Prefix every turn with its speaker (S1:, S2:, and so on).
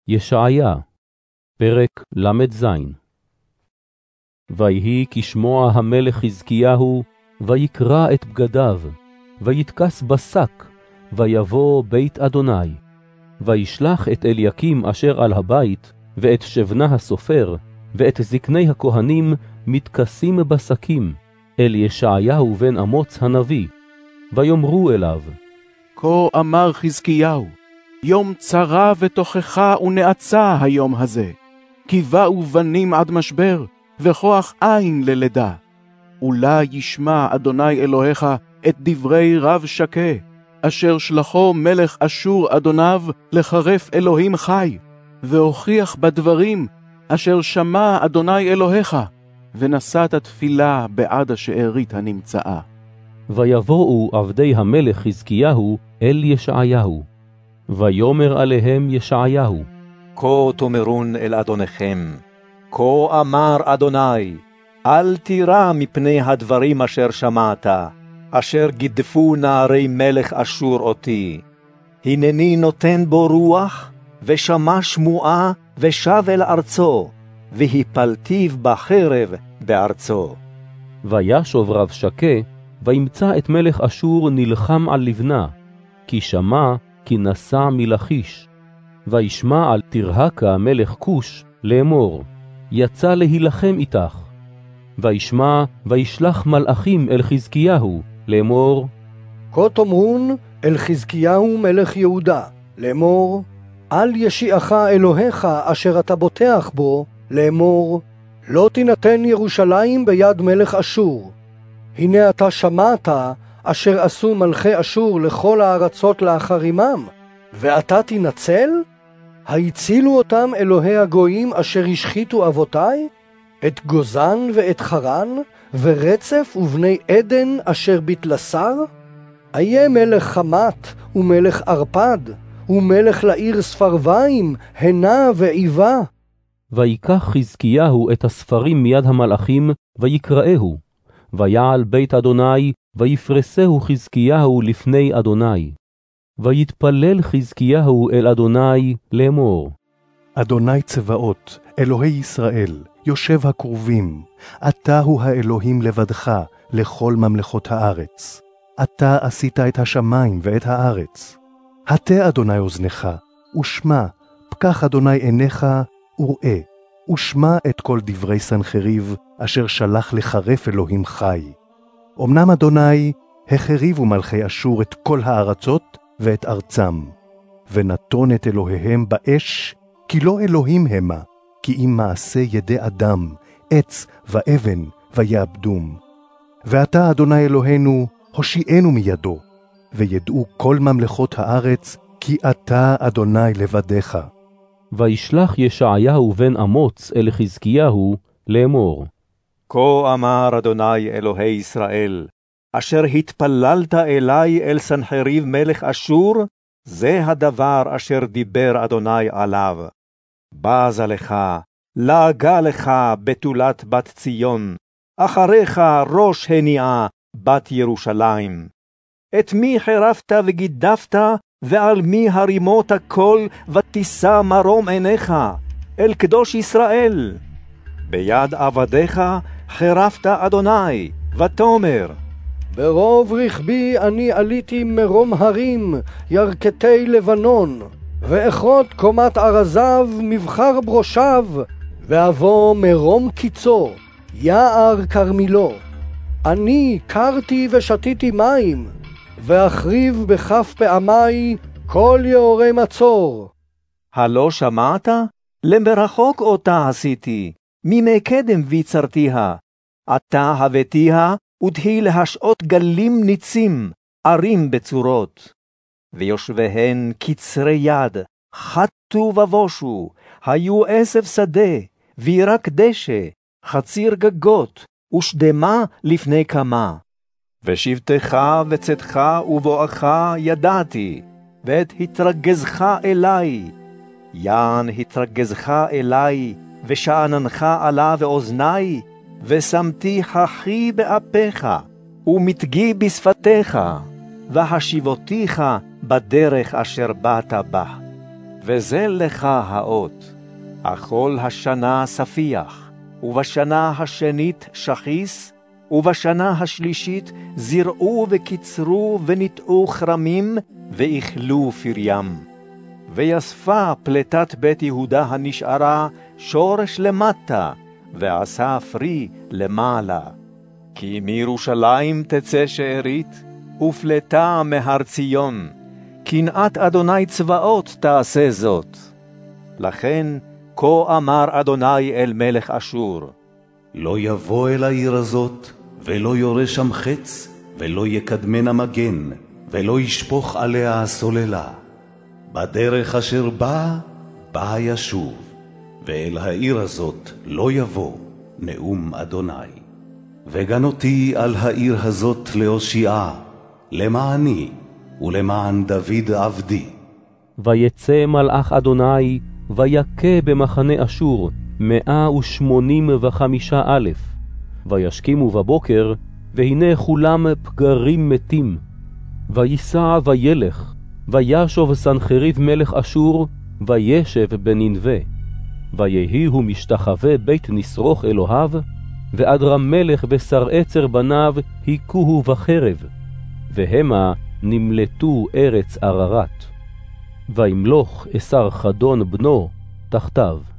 S1: ישעיה, פרק ל"ז. ויהי כשמוע המלך חזקיהו, ויקרע את בגדיו, ויתכס בשק, ויבוא בית אדוני. וישלח את אליקים אשר על הבית, ואת שבנה הסופר, ואת זקני הכהנים מתכסים בשקים, אל ישעיהו בן אמוץ הנביא. ויאמרו אליו,
S2: כה אמר חזקיהו, יום צרה ותוכחה ונאצה היום הזה, כי באו בנים עד משבר, וכוח אין ללידה. אולי ישמע אדוני אלוהיך את דברי רב שקה, אשר שלחו מלך אשור אדוניו לחרף אלוהים חי, והוכיח בדברים אשר שמע אדוני אלוהיך, ונשאת תפילה בעד השארית הנמצאה.
S1: ויבואו עבדי המלך חזקיהו אל ישעיהו. ויאמר עליהם ישעיהו,
S3: כה תאמרון אל אדוניכם, כה אמר אדוני, אל תירא מפני הדברים אשר שמעת, אשר גידפו נערי מלך אשור אותי. הנני נותן בו רוח, ושמע שמועה, ושב אל ארצו, והפלתיו בחרב בארצו.
S1: וישוב רב שקה, וימצא את מלך אשור נלחם על לבנה, כי שמע כי נסע מלכיש. וישמע על תרהקה מלך כוש לאמור, יצא להילחם איתך. וישמע וישלח מלאכים אל חזקיהו לאמור,
S4: כה תאמרון אל חזקיהו מלך יהודה לאמור, אל ישיעך אלוהיך אשר אתה בוטח בו לאמור, לא תינתן ירושלים ביד מלך אשור. הנה אתה שמעת אשר עשו מלכי אשור לכל הארצות לאחרימם, ואתה תנצל? היצילו אותם אלוהי הגויים אשר השחיתו אבותי, את גוזן ואת חרן, ורצף ובני עדן אשר בתלסר? איה מלך חמת ומלך ארפד, ומלך לעיר ספרוויים, הנה ועיבה.
S1: ויקח חזקיהו את הספרים מיד המלאכים, ויקראהו. ויעל בית אדוני, ויפרסהו חזקיהו לפני אדוני. ויתפלל חזקיהו אל אדוני לאמור,
S5: אדוני צבאות, אלוהי ישראל, יושב הקרובים, אתה הוא האלוהים לבדך לכל ממלכות הארץ. אתה עשית את השמיים ואת הארץ. הטה אדוני אוזנך, ושמע, פקח אדוני עיניך, וראה, ושמע את כל דברי סנחריב, אשר שלח לחרף אלוהים חי. אמנם אדוני, החריבו מלכי אשור את כל הארצות ואת ארצם, ונתון את אלוהיהם באש, כי לא אלוהים המה, כי אם מעשה ידי אדם, עץ ואבן ויאבדום. ואתה, אדוני אלוהינו, הושיענו מידו, וידעו כל ממלכות הארץ, כי אתה, אדוני לבדך.
S1: וישלח ישעיהו בן אמוץ אל חזקיהו לאמור,
S3: כה אמר אדוני אלוהי ישראל, אשר התפללת אלי אל סנחריב מלך אשור, זה הדבר אשר דיבר אדוני עליו. בזה לך, לעגה לך בתולת בת ציון, אחריך ראש הניעה בת ירושלים. את מי חרפת וגידפת, ועל מי הרימות הכל, ותישא מרום עיניך, אל קדוש ישראל. ביד עבדיך חרפת אדוני, ותאמר,
S4: ברוב רכבי אני עליתי מרום הרים, ירכתי לבנון, ואחוד קומת ארזיו, מבחר ברושיו, ואבוא מרום קיצו, יער כרמילו. אני קרתי ושתיתי מים, ואחריב בכף פעמי כל יאורי מצור.
S3: הלא שמעת? למרחוק אותה עשיתי, ממקדם ויצרתיה. אתה הבאתיה, ותהי להשעות גלים ניצים, ערים בצורות. ויושביהן קצרי יד, חטו ובושו, היו עשב שדה, וירק דשא, חציר גגות, ושדמה לפני כמה. ושבתך וצאתך ובואך ידעתי, ואת התרגזך אלי. יען התרגזך אלי, ושעננך עלה ואוזני, ושמתי חכי באפיך, ומתגי בשפתיך, והשיבותיך בדרך אשר באת בה. וזה לך האות. אכול השנה ספיח, ובשנה השנית שחיס, ובשנה השלישית זרעו וקיצרו וניטעו כרמים, ואכלו פריים. ויספה פלטת בית יהודה הנשארה שורש למטה, ועשה פרי למעלה. כי מירושלים תצא שארית, ופלטה מהר ציון, קנאת אדוני צבאות תעשה זאת. לכן, כה אמר אדוני אל מלך אשור,
S6: לא יבוא אל העיר הזאת, ולא יורה שם חץ, ולא יקדמנה מגן, ולא ישפוך עליה הסוללה. בדרך אשר בא ישוב, ואל העיר הזאת לא יבוא, נאום אדוני. וגן אותי על העיר הזאת להושיעה, למעני ולמען דוד עבדי.
S1: ויצא מלאך אדוני, ויכה במחנה אשור 185,000. וישכימו בבוקר, והנה כולם פגרים מתים. ויסע וילך, וישוב סנחריב מלך אשור, וישב בנינווה. ויהי הוא משתחווה בית נשרוך אלוהיו, ואדרם מלך ושר עצר בניו היכוהו בחרב, והמה נמלטו ארץ עררת. וימלוך אסר חדון בנו תחתיו.